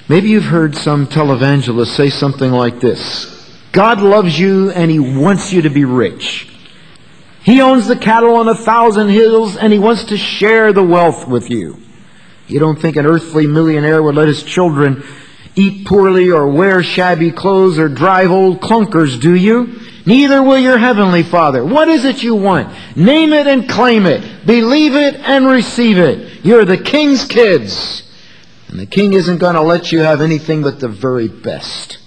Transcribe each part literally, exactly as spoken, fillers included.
Maybe you've heard some televangelist say something like this: God loves you and He wants you to be rich. He owns the cattle on a thousand hills and He wants to share the wealth with you. You don't think an earthly millionaire would let his children eat poorly or wear shabby clothes or drive old clunkers, do you? Neither will your heavenly Father. What is it you want? Name it and claim it. Believe it and receive it. You're the King's kids. And the King isn't going to let you have anything but the very best.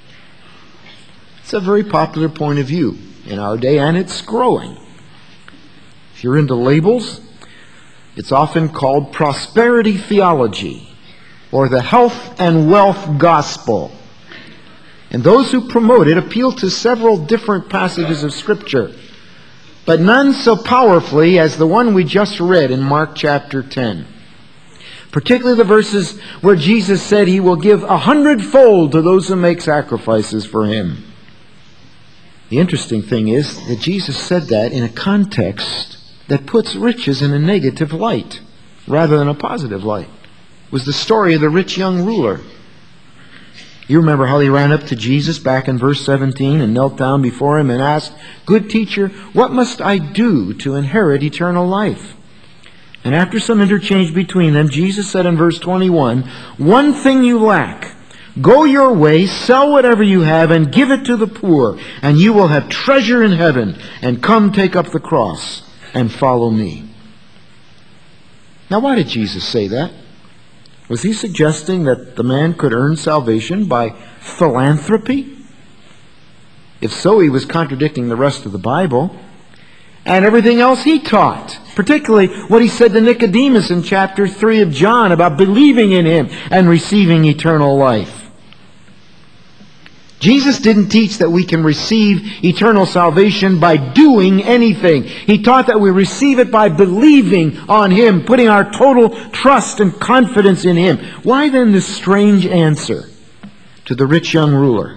It's a very popular point of view in our day, and it's growing. If you're into labels, it's often called prosperity theology or the health and wealth gospel. And those who promote it appeal to several different passages of Scripture, but none so powerfully as the one we just read in Mark chapter ten. Particularly the verses where Jesus said He will give a hundredfold to those who make sacrifices for Him. The interesting thing is that Jesus said that in a context that puts riches in a negative light rather than a positive light. It was the story of the rich young ruler. You remember how he ran up to Jesus back in verse seventeen and knelt down before Him and asked, "Good teacher, what must I do to inherit eternal life?" And after some interchange between them, Jesus said in verse twenty-one, "One thing you lack. Go your way, sell whatever you have, and give it to the poor, and you will have treasure in heaven. And come take up the cross and follow me." Now, why did Jesus say that? Was He suggesting that the man could earn salvation by philanthropy? If so, He was contradicting the rest of the Bible and everything else He taught, particularly what He said to Nicodemus in chapter three of John about believing in Him and receiving eternal life. Jesus didn't teach that we can receive eternal salvation by doing anything. He taught that we receive it by believing on Him, putting our total trust and confidence in Him. Why then this strange answer to the rich young ruler?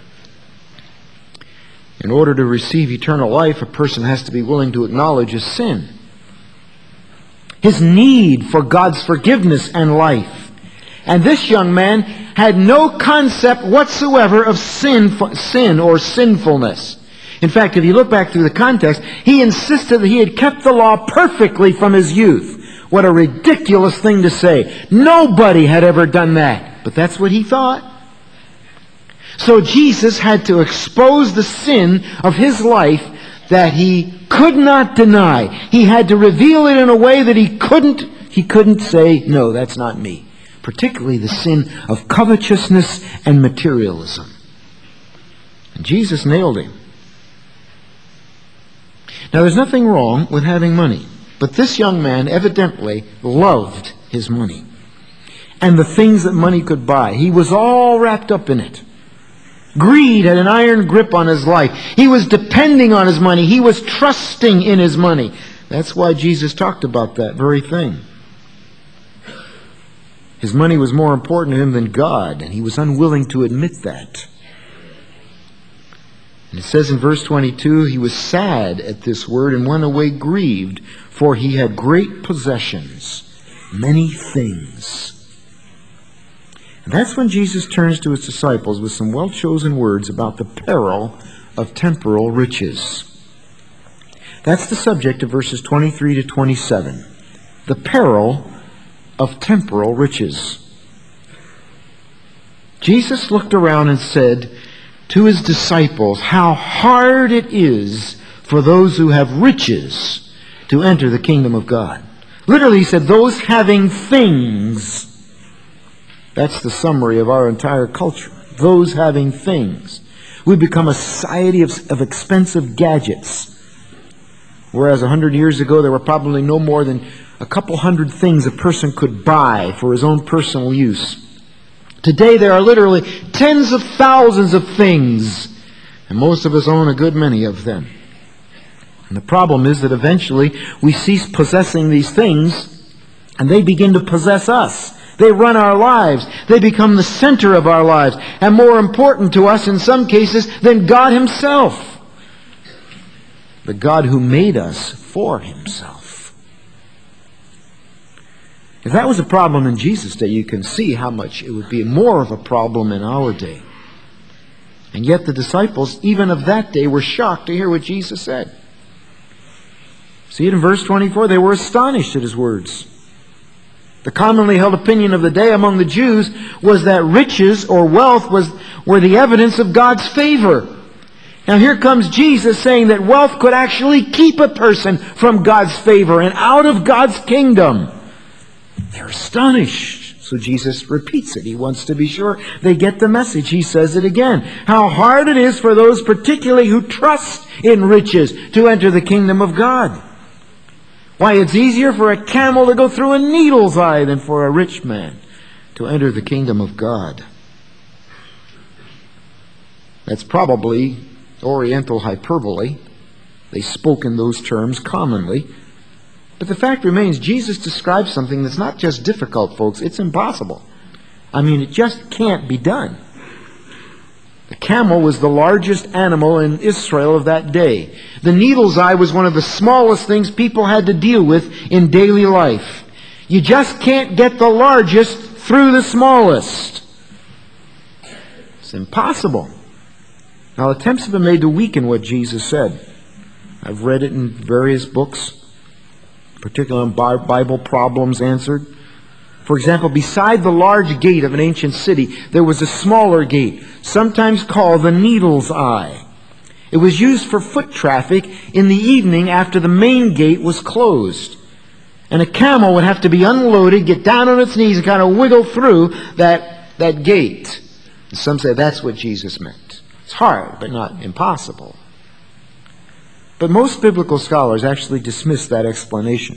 In order to receive eternal life, a person has to be willing to acknowledge his sin, his need for God's forgiveness and life. And this young man had no concept whatsoever of sin, sin or sinfulness. In fact, if you look back through the context, he insisted that he had kept the law perfectly from his youth. What a ridiculous thing to say. Nobody had ever done that. But that's what he thought. So Jesus had to expose the sin of his life that he could not deny. He had to reveal it in a way that he couldn't, he couldn't say, "No, that's not me." Particularly the sin of covetousness and materialism. And Jesus nailed him. Now, there's nothing wrong with having money, but this young man evidently loved his money and the things that money could buy. He was all wrapped up in it. Greed had an iron grip on his life. He was depending on his money. He was trusting in his money. That's why Jesus talked about that very thing. His money was more important to him than God, and he was unwilling to admit that. And it says in verse twenty-two, he was sad at this word and went away grieved, for he had great possessions, many things. And that's when Jesus turns to His disciples with some well-chosen words about the peril of temporal riches. That's the subject of verses twenty-three to twenty-seven. The peril of temporal riches. Jesus looked around and said to His disciples, how hard it is for those who have riches to enter the kingdom of God. Literally, He said, those having things. That's the summary of our entire culture. Those having things. We've become a society of, of expensive gadgets. Whereas a hundred years ago, there were probably no more than a couple hundred things a person could buy for his own personal use. Today there are literally tens of thousands of things, and most of us own a good many of them. And the problem is that eventually we cease possessing these things, and they begin to possess us. They run our lives. They become the center of our lives, and more important to us in some cases than God Himself. The God who made us for Himself. If that was a problem in Jesus' day, you can see how much it would be more of a problem in our day. And yet the disciples, even of that day, were shocked to hear what Jesus said. See it in verse twenty-four. They were astonished at his words. The commonly held opinion of the day among the Jews was that riches or wealth was, were the evidence of God's favor. Now here comes Jesus saying that wealth could actually keep a person from God's favor and out of God's kingdom. They're astonished. So Jesus repeats it. He wants to be sure they get the message. He says it again. How hard it is for those particularly who trust in riches to enter the kingdom of God. Why, it's easier for a camel to go through a needle's eye than for a rich man to enter the kingdom of God. That's probably Oriental hyperbole. They spoke in those terms commonly. But the fact remains, Jesus describes something that's not just difficult, folks. It's impossible. I mean, it just can't be done. The camel was the largest animal in Israel of that day. The needle's eye was one of the smallest things people had to deal with in daily life. You just can't get the largest through the smallest. It's impossible. Now, attempts have been made to weaken what Jesus said. I've read it in various books, particularly on Bible Problems Answered. For example, beside the large gate of an ancient city, there was a smaller gate, sometimes called the Needle's Eye. It was used for foot traffic in the evening after the main gate was closed. And a camel would have to be unloaded, get down on its knees, and kind of wiggle through that, that gate. And some say that's what Jesus meant. It's hard, but not impossible. But most biblical scholars actually dismiss that explanation.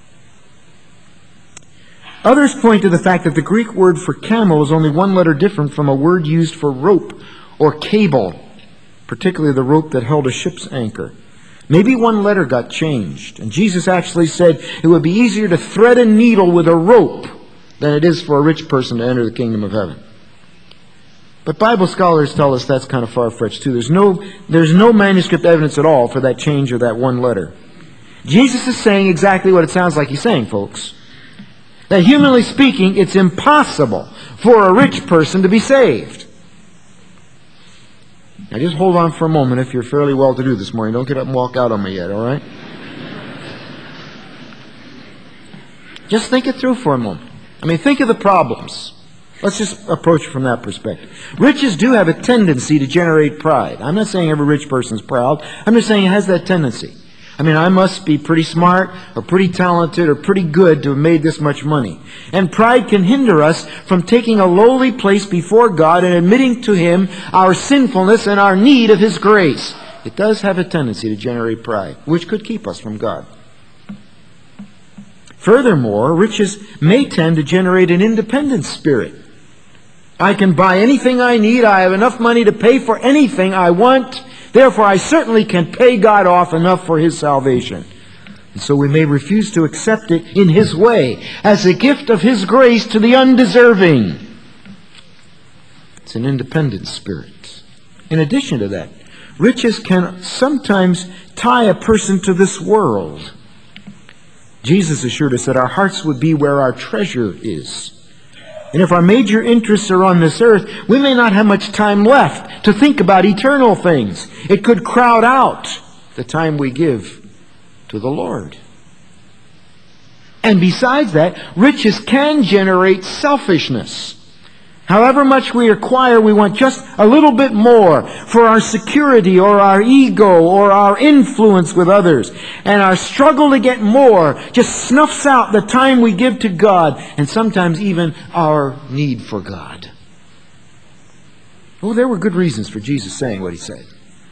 Others point to the fact that the Greek word for camel is only one letter different from a word used for rope or cable, particularly the rope that held a ship's anchor. Maybe one letter got changed, and Jesus actually said it would be easier to thread a needle with a rope than it is for a rich person to enter the kingdom of heaven. But Bible scholars tell us that's kind of far-fetched too. There's no, there's no manuscript evidence at all for that change of that one letter. Jesus is saying exactly what it sounds like he's saying, folks. That humanly speaking, it's impossible for a rich person to be saved. Now just hold on for a moment if you're fairly well-to-do this morning. Don't get up and walk out on me yet, all right? Just think it through for a moment. I mean, think of the problems. Let's just approach it from that perspective. Riches do have a tendency to generate pride. I'm not saying every rich person is proud. I'm just saying it has that tendency. I mean, I must be pretty smart or pretty talented or pretty good to have made this much money. And pride can hinder us from taking a lowly place before God and admitting to Him our sinfulness and our need of His grace. It does have a tendency to generate pride, which could keep us from God. Furthermore, riches may tend to generate an independent spirit. I can buy anything I need. I have enough money to pay for anything I want. Therefore, I certainly can pay God off enough for His salvation. And so we may refuse to accept it in His way, as a gift of His grace to the undeserving. It's an independent spirit. In addition to that, riches can sometimes tie a person to this world. Jesus assured us that our hearts would be where our treasure is. And if our major interests are on this earth, we may not have much time left to think about eternal things. It could crowd out the time we give to the Lord. And besides that, riches can generate selfishness. However much we acquire, we want just a little bit more for our security or our ego or our influence with others. And our struggle to get more just snuffs out the time we give to God and sometimes even our need for God. Oh, there were good reasons for Jesus saying what He said.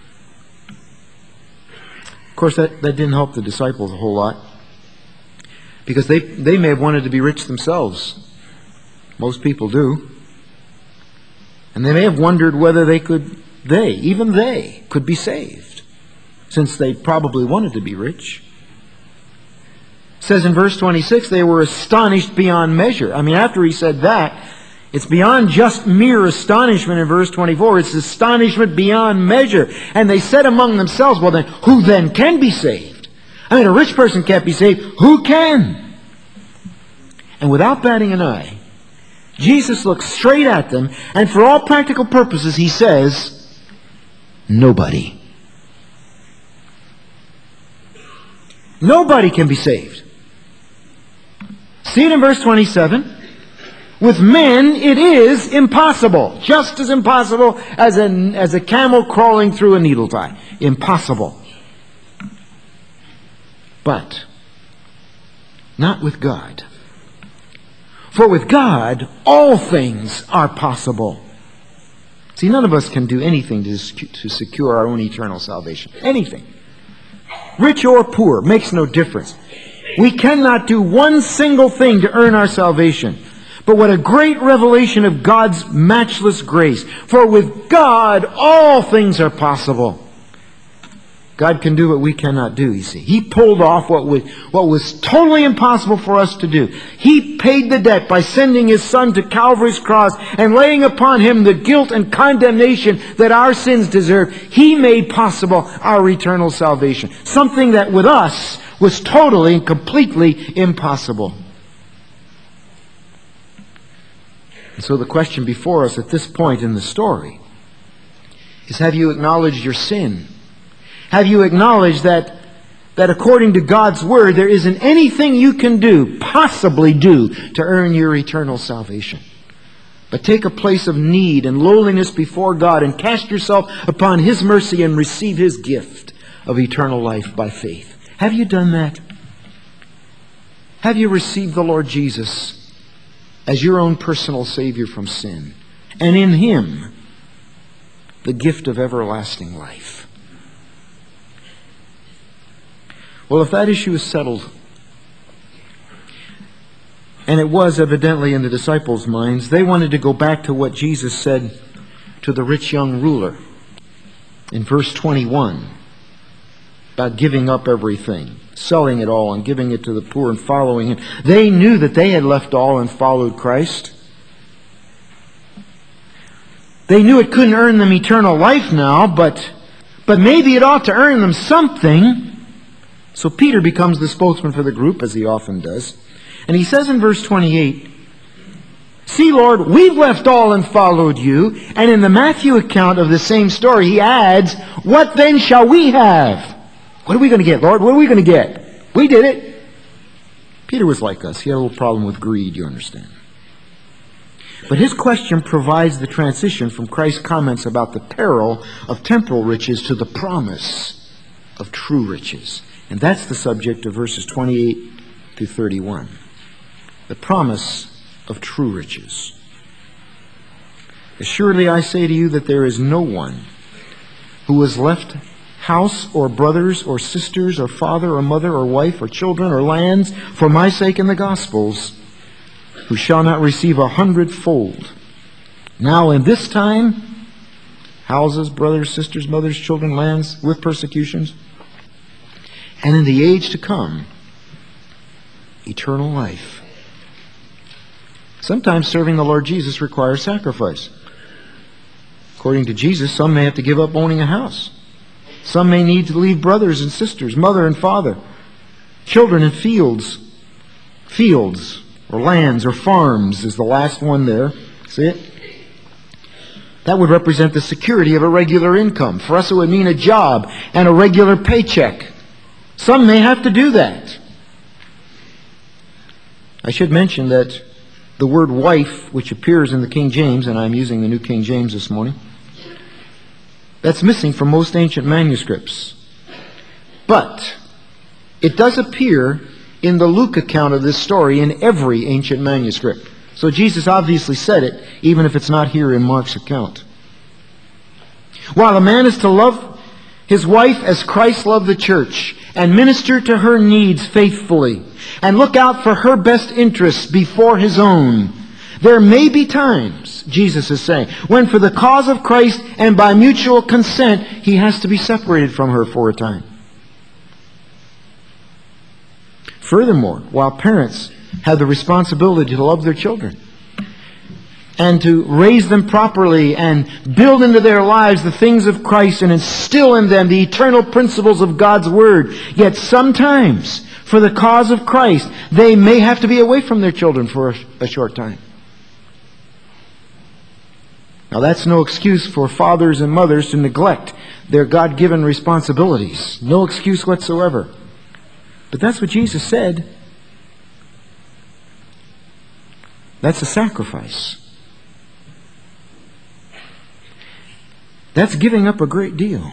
Of course, that, that didn't help the disciples a whole lot, because they, they may have wanted to be rich themselves. Most people do. And they may have wondered whether they could, they, even they, could be saved, since they probably wanted to be rich. It says in verse twenty-six, they were astonished beyond measure. I mean, after He said that, it's beyond just mere astonishment in verse twenty-four. It's astonishment beyond measure. And they said among themselves, well then, who then can be saved? I mean, a rich person can't be saved. Who can? And without batting an eye, Jesus looks straight at them, and for all practical purposes, he says, nobody. Nobody can be saved. See it in verse twenty-seven. With men it is impossible. Just as impossible as a, as a camel crawling through a needle tie. Impossible. But not with God. For with God all things are possible. See, none of us can do anything to, to secure our own eternal salvation. Anything. Rich or poor, makes no difference. We cannot do one single thing to earn our salvation. But what a great revelation of God's matchless grace. For with God, all things are possible. God can do what we cannot do, you see. He pulled off what was, what was totally impossible for us to do. He paid the debt by sending His Son to Calvary's cross and laying upon Him the guilt and condemnation that our sins deserve. He made possible our eternal salvation. Something that with us was totally and completely impossible. And so the question before us at this point in the story is, have you acknowledged your sin? Have you acknowledged that, that according to God's Word, there isn't anything you can do, possibly do, to earn your eternal salvation? But take a place of need and lowliness before God and cast yourself upon His mercy and receive His gift of eternal life by faith. Have you done that? Have you received the Lord Jesus as your own personal Savior from sin? And in Him, the gift of everlasting life. Well, if that issue is settled, and it was evidently in the disciples' minds, they wanted to go back to what Jesus said to the rich young ruler in verse twenty-one about giving up everything, selling it all and giving it to the poor and following Him. They knew that they had left all and followed Christ. They knew it couldn't earn them eternal life now, but, but maybe it ought to earn them something. So Peter becomes the spokesman for the group, as he often does. And he says in verse twenty-eight, "See, Lord, we've left all and followed you." And in the Matthew account of the same story, he adds, "What then shall we have?" What are we going to get, Lord? What are we going to get? We did it. Peter was like us. He had a little problem with greed, you understand. But his question provides the transition from Christ's comments about the peril of temporal riches to the promise of true riches. And that's the subject of verses twenty-eight through thirty-one. The promise of true riches. "Assuredly I say to you that there is no one who has left house or brothers or sisters or father or mother or wife or children or lands for my sake and the gospel's, who shall not receive a hundredfold. Now in this time, houses, brothers, sisters, mothers, children, lands, with persecutions, and in the age to come, eternal life." Sometimes serving the Lord Jesus requires sacrifice. According to Jesus, some may have to give up owning a house. Some may need to leave brothers and sisters, mother and father, children and fields. Fields, or lands, or farms is the last one there. See it? That would represent the security of a regular income. For us it would mean a job and a regular paycheck. Some may have to do that. I should mention that the word wife, which appears in the King James, and I'm using the New King James this morning, that's missing from most ancient manuscripts. But it does appear in the Luke account of this story in every ancient manuscript. So Jesus obviously said it, even if it's not here in Mark's account. While a man is to love his wife as Christ loved the church, and minister to her needs faithfully, and look out for her best interests before his own, there may be times, Jesus is saying, when for the cause of Christ and by mutual consent, he has to be separated from her for a time. Furthermore, while parents have the responsibility to love their children, and to raise them properly and build into their lives the things of Christ and instill in them the eternal principles of God's Word. Yet sometimes, for the cause of Christ, they may have to be away from their children for a short time. Now that's no excuse for fathers and mothers to neglect their God-given responsibilities. No excuse whatsoever. But that's what Jesus said. That's a sacrifice. That's giving up a great deal.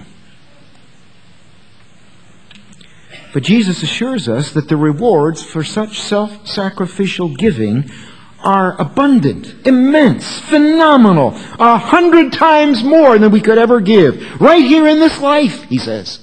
But Jesus assures us that the rewards for such self-sacrificial giving are abundant, immense, phenomenal, a hundred times more than we could ever give. Right here in this life, he says.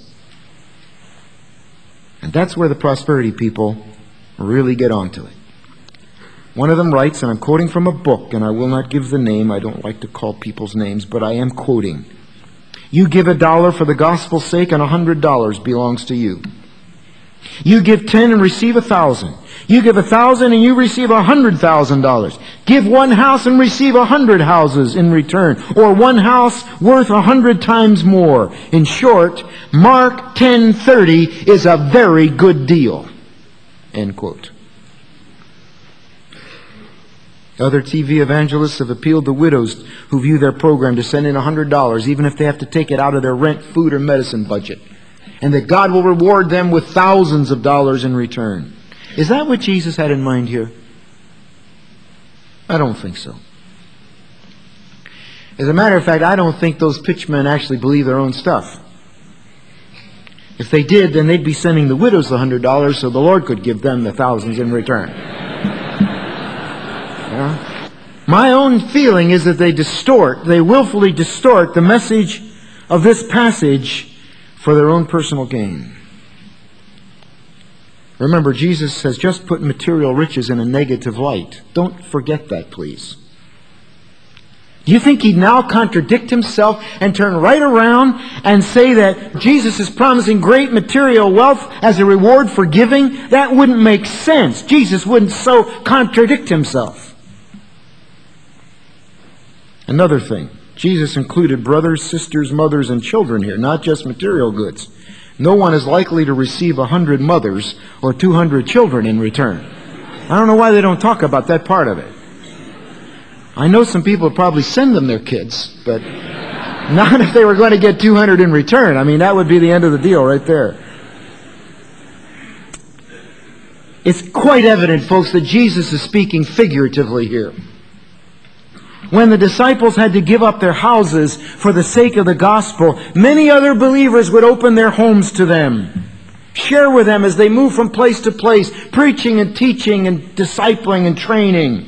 And that's where the prosperity people really get onto it. One of them writes, and I'm quoting from a book, and I will not give the name. I don't like to call people's names, but I am quoting. You give a dollar for the gospel's sake, and a hundred dollars belongs to you. You give ten and receive a thousand. You give a thousand and you receive a hundred thousand dollars. Give one house and receive a hundred houses in return, or one house worth a hundred times more. In short, Mark ten thirty is a very good deal. End quote. Other T V evangelists have appealed to widows who view their program to send in a hundred dollars, even if they have to take it out of their rent, food, or medicine budget, and that God will reward them with thousands of dollars in return. Is that what Jesus had in mind here? I don't think so. As a matter of fact, I don't think those pitchmen actually believe their own stuff. If they did, then they'd be sending the widows the hundred dollars so the Lord could give them the thousands in return. Yeah? My own feeling is that they distort, they willfully distort the message of this passage for their own personal gain. Remember, Jesus has just put material riches in a negative light. Don't forget that, please. Do you think he'd now contradict himself and turn right around and say that Jesus is promising great material wealth as a reward for giving? That wouldn't make sense. Jesus wouldn't so contradict himself. Another thing, Jesus included brothers, sisters, mothers, and children here, not just material goods. No one is likely to receive a hundred mothers or two hundred children in return. I don't know why they don't talk about that part of it. I know some people would probably send them their kids, but not if they were going to get two hundred in return. I mean, that would be the end of the deal right there. It's quite evident, folks, that Jesus is speaking figuratively here. When the disciples had to give up their houses for the sake of the gospel, many other believers would open their homes to them, share with them as they move from place to place, preaching and teaching and discipling and training.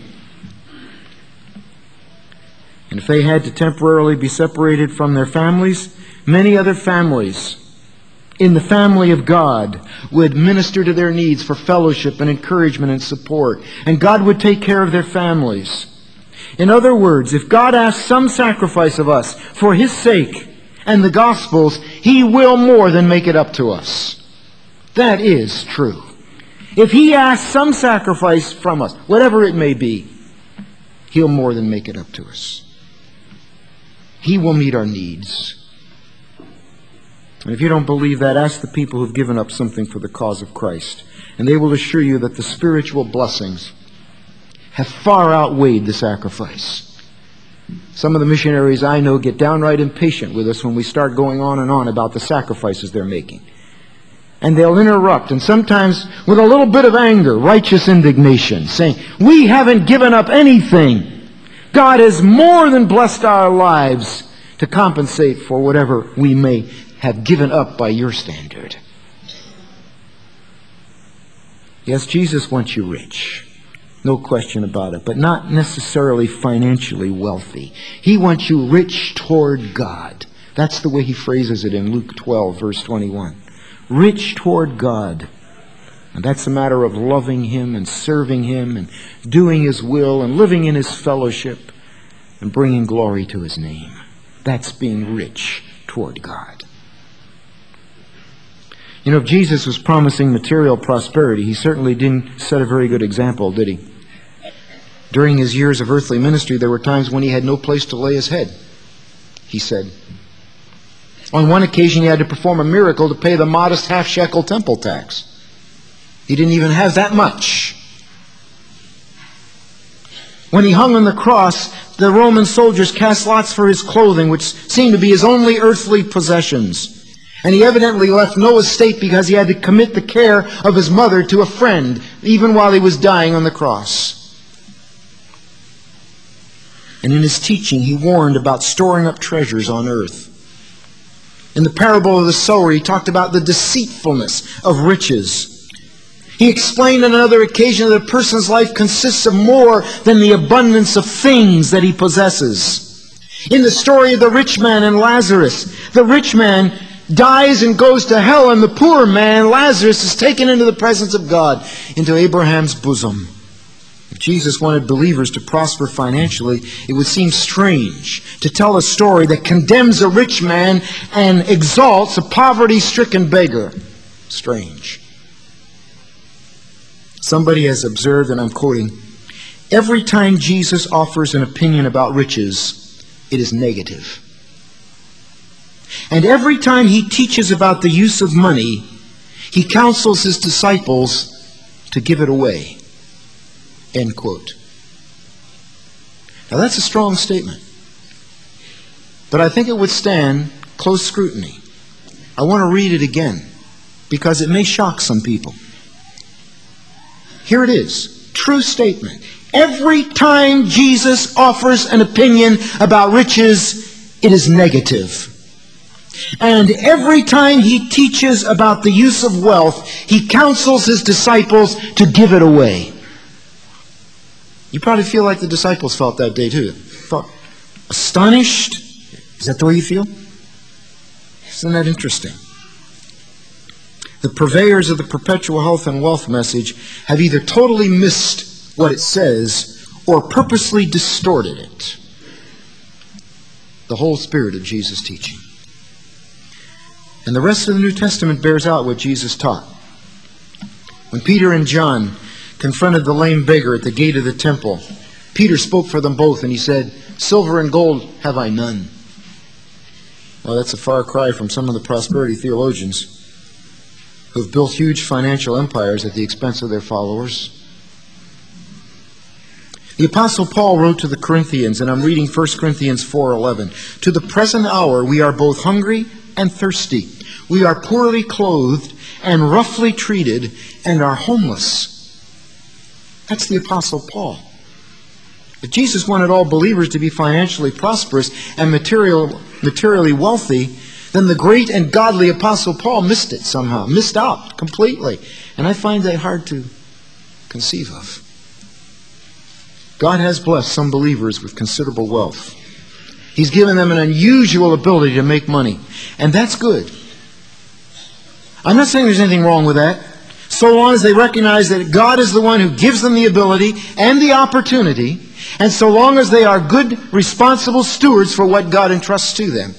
And if they had to temporarily be separated from their families, many other families in the family of God would minister to their needs for fellowship and encouragement and support. And God would take care of their families. In other words, if God asks some sacrifice of us for His sake and the Gospel's, He will more than make it up to us. That is true. If He asks some sacrifice from us, whatever it may be, He'll more than make it up to us. He will meet our needs. And if you don't believe that, ask the people who've given up something for the cause of Christ, and they will assure you that the spiritual blessings have far outweighed the sacrifice. Some of the missionaries I know get downright impatient with us when we start going on and on about the sacrifices they're making. And they'll interrupt, and sometimes with a little bit of anger, righteous indignation, saying, "We haven't given up anything. God has more than blessed our lives to compensate for whatever we may have given up by your standard." Yes, Jesus wants you rich. No question about it, but not necessarily financially wealthy. He wants you rich toward God. That's the way he phrases it in Luke twelve, verse twenty-one. Rich toward God. And that's a matter of loving Him and serving Him and doing His will and living in His fellowship and bringing glory to His name. That's being rich toward God. You know, if Jesus was promising material prosperity, He certainly didn't set a very good example, did He? During his years of earthly ministry, there were times when he had no place to lay his head, he said. On one occasion, he had to perform a miracle to pay the modest half-shekel temple tax. He didn't even have that much. When he hung on the cross, the Roman soldiers cast lots for his clothing, which seemed to be his only earthly possessions. And he evidently left no estate because he had to commit the care of his mother to a friend, even while he was dying on the cross. And in his teaching, he warned about storing up treasures on earth. In the parable of the sower, he talked about the deceitfulness of riches. He explained on another occasion that a person's life consists of more than the abundance of things that he possesses. In the story of the rich man and Lazarus, the rich man dies and goes to hell, and the poor man, Lazarus, is taken into the presence of God, into Abraham's bosom. If Jesus wanted believers to prosper financially, it would seem strange to tell a story that condemns a rich man and exalts a poverty-stricken beggar. Strange. Somebody has observed, and I'm quoting, every time Jesus offers an opinion about riches, it is negative. And every time he teaches about the use of money, he counsels his disciples to give it away. End quote. Now that's a strong statement, but I think it would stand close scrutiny. I want to read it again because it may shock some people. Here it is. True statement. Every time Jesus offers an opinion about riches, it is negative. And every time he teaches about the use of wealth, he counsels his disciples to give it away. You probably feel like the disciples felt that day too. Thought, astonished? Is that the way you feel? Isn't that interesting? The purveyors of the perpetual health and wealth message have either totally missed what it says or purposely distorted it. The whole spirit of Jesus' teaching. And the rest of the New Testament bears out what Jesus taught. When Peter and John confronted the lame beggar at the gate of the temple, Peter spoke for them both and he said, "Silver and gold have I none." Well, that's a far cry from some of the prosperity theologians who have built huge financial empires at the expense of their followers. The Apostle Paul wrote to the Corinthians, and I'm reading First Corinthians four eleven, "To the present hour we are both hungry and thirsty. We are poorly clothed and roughly treated and are homeless." That's the Apostle Paul. If Jesus wanted all believers to be financially prosperous and material, materially wealthy, then the great and godly Apostle Paul missed it somehow, missed out completely. And I find that hard to conceive of. God has blessed some believers with considerable wealth. He's given them an unusual ability to make money. And that's good. I'm not saying there's anything wrong with that, so long as they recognize that God is the one who gives them the ability and the opportunity, and so long as they are good, responsible stewards for what God entrusts to them.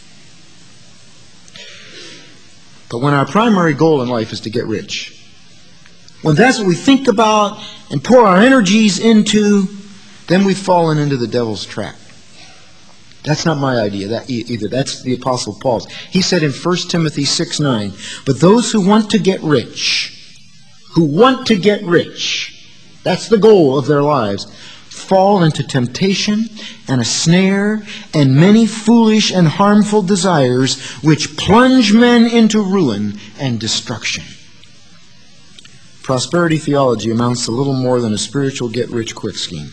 But when our primary goal in life is to get rich, when that's what we think about and pour our energies into, then we've fallen into the devil's trap. That's not my idea that either. That's the Apostle Paul's. He said in First Timothy six nine, "But those who want to get rich, who want to get rich, that's the goal of their lives, fall into temptation and a snare and many foolish and harmful desires which plunge men into ruin and destruction." Prosperity theology amounts to little more than a spiritual get-rich-quick scheme.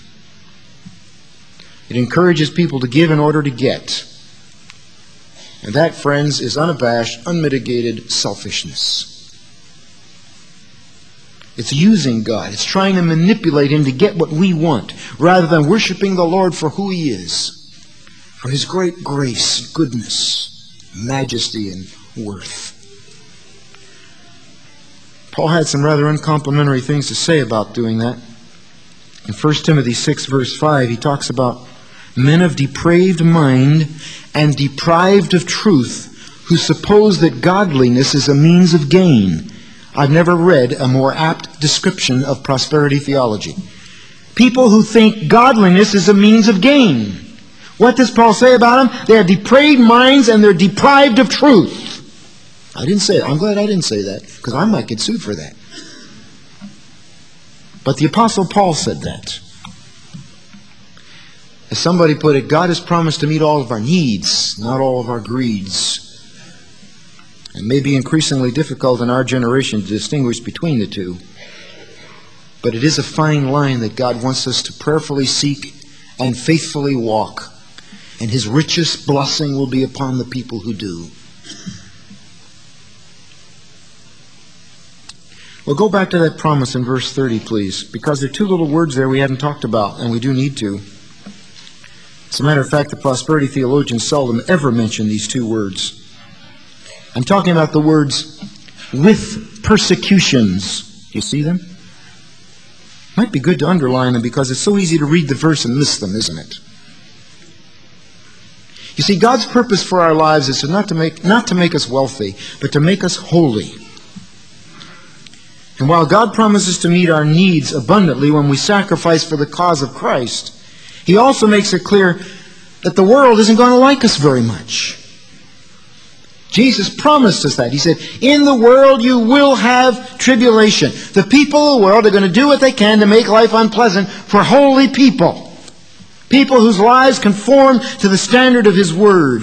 It encourages people to give in order to get. And that, friends, is unabashed, unmitigated selfishness. It's using God. It's trying to manipulate Him to get what we want, rather than worshiping the Lord for who He is, for His great grace, goodness, majesty, and worth. Paul had some rather uncomplimentary things to say about doing that. In First Timothy six, verse five, he talks about men of depraved mind and deprived of truth, who suppose that godliness is a means of gain. I've never read a more apt description of prosperity theology. People who think godliness is a means of gain. What does Paul say about them? They have depraved minds and they're deprived of truth. I didn't say it. I'm glad I didn't say that, because I might get sued for that. But the Apostle Paul said that. As somebody put it, God has promised to meet all of our needs, not all of our greeds. It may be increasingly difficult in our generation to distinguish between the two. But it is a fine line that God wants us to prayerfully seek and faithfully walk. And His richest blessing will be upon the people who do. Well, go back to that promise in verse thirty, please, because there are two little words there we haven't talked about, and we do need to. As a matter of fact, the prosperity theologians seldom ever mention these two words. I'm talking about the words, with persecutions. Do you see them? Might be good to underline them because it's so easy to read the verse and miss them, isn't it? You see, God's purpose for our lives is not to make, not to make us wealthy, but to make us holy. And while God promises to meet our needs abundantly when we sacrifice for the cause of Christ, He also makes it clear that the world isn't going to like us very much. Jesus promised us that. He said, in the world you will have tribulation. The people of the world are going to do what they can to make life unpleasant for holy people. People whose lives conform to the standard of His Word.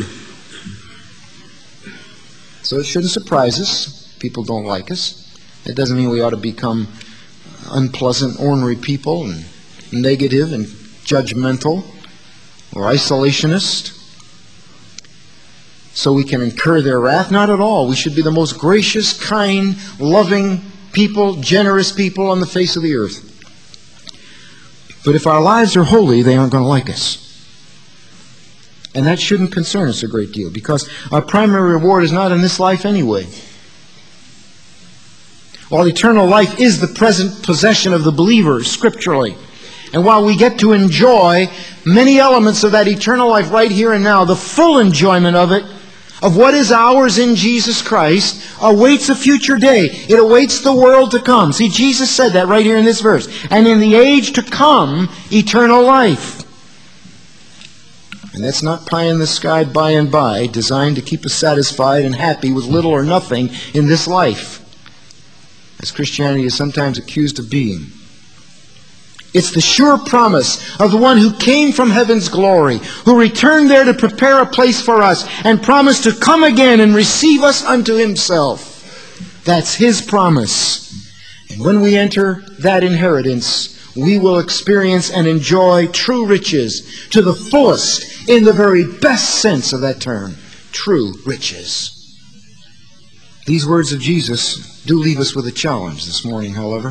So it shouldn't surprise us. People don't like us. It doesn't mean we ought to become unpleasant, ornery people and negative and judgmental or isolationist so we can incur their wrath. Not at all. We should be the most gracious, kind, loving people, generous people on the face of the earth. But if our lives are holy, they aren't going to like us. And that shouldn't concern us a great deal, because our primary reward is not in this life anyway. While eternal life is the present possession of the believer, scripturally, and while we get to enjoy many elements of that eternal life right here and now, the full enjoyment of it, of what is ours in Jesus Christ, awaits a future day. It awaits the world to come. See, Jesus said that right here in this verse. And in the age to come, eternal life. And that's not pie in the sky by and by, designed to keep us satisfied and happy with little or nothing in this life, as Christianity is sometimes accused of being. It's the sure promise of the one who came from heaven's glory, who returned there to prepare a place for us, and promised to come again and receive us unto Himself. That's His promise. And when we enter that inheritance, we will experience and enjoy true riches to the fullest, in the very best sense of that term. True riches. These words of Jesus do leave us with a challenge this morning, however.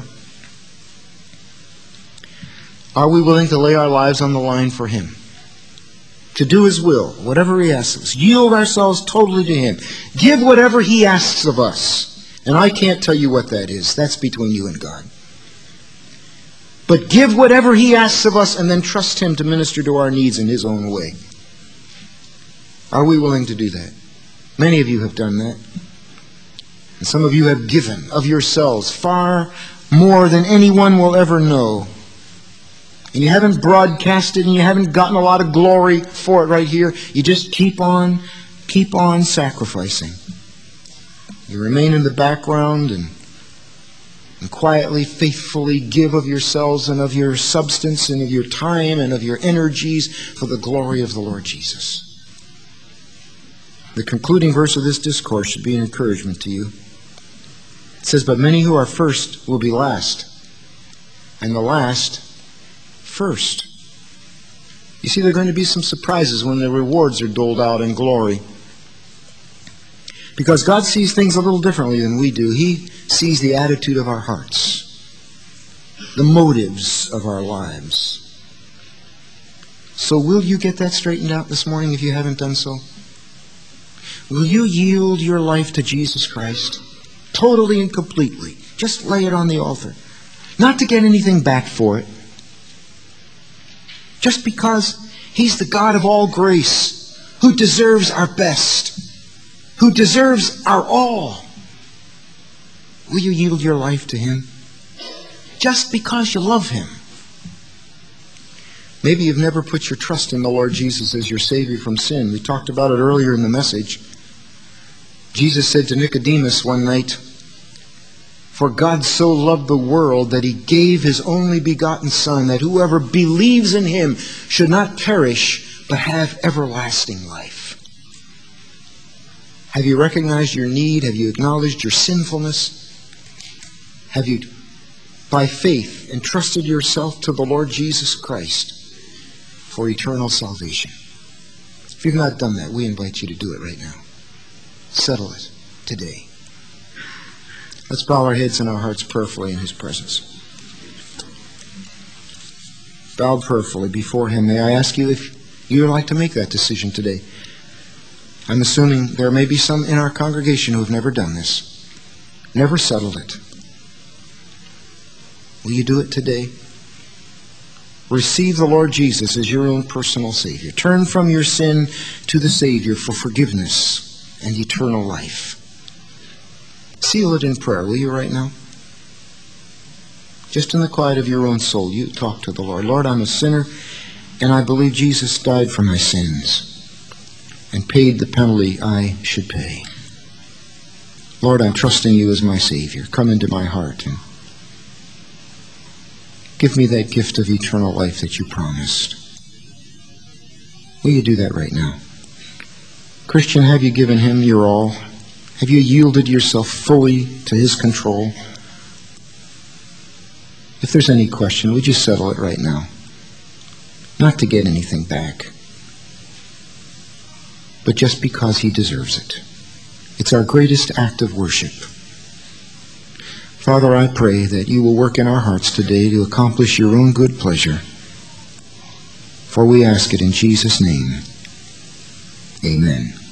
Are we willing to lay our lives on the line for Him? To do His will, whatever He asks of us. Yield ourselves totally to Him. Give whatever He asks of us. And I can't tell you what that is. That's between you and God. But give whatever He asks of us and then trust Him to minister to our needs in His own way. Are we willing to do that? Many of you have done that. And some of you have given of yourselves far more than anyone will ever know. And you haven't broadcast it, and you haven't gotten a lot of glory for it right here. You just keep on, keep on sacrificing. You remain in the background and, and quietly, faithfully give of yourselves and of your substance and of your time and of your energies for the glory of the Lord Jesus. The concluding verse of this discourse should be an encouragement to you. It says, but many who are first will be last, and the last first. You see, there are going to be some surprises when the rewards are doled out in glory. Because God sees things a little differently than we do. He sees the attitude of our hearts, the motives of our lives. So will you get that straightened out this morning if you haven't done so? Will you yield your life to Jesus Christ totally and completely? Just lay it on the altar. Not to get anything back for it. Just because He's the God of all grace, who deserves our best, who deserves our all. Will you yield your life to Him? Just because you love Him. Maybe you've never put your trust in the Lord Jesus as your Savior from sin. We talked about it earlier in the message. Jesus said to Nicodemus one night, "For God so loved the world that he gave his only begotten Son, that whoever believes in him should not perish, but have everlasting life." Have you recognized your need? Have you acknowledged your sinfulness? Have you, by faith, entrusted yourself to the Lord Jesus Christ for eternal salvation? If you've not done that, we invite you to do it right now. Settle it today. Let's bow our heads and our hearts prayerfully in his presence. Bowed prayerfully before him, may I ask you if you would like to make that decision today? I'm assuming there may be some in our congregation who have never done this, never settled it. Will you do it today? Receive the Lord Jesus as your own personal Savior. Turn from your sin to the Savior for forgiveness and eternal life. Seal it in prayer, will you, right now? Just in the quiet of your own soul, you talk to the Lord. Lord, I'm a sinner, and I believe Jesus died for my sins and paid the penalty I should pay. Lord, I'm trusting you as my Savior. Come into my heart and give me that gift of eternal life that you promised. Will you do that right now? Christian, have you given him your all? Have you yielded yourself fully to his control? If there's any question, would you settle it right now? Not to get anything back, but just because he deserves it. It's our greatest act of worship. Father, I pray that you will work in our hearts today to accomplish your own good pleasure. For we ask it in Jesus' name. Amen.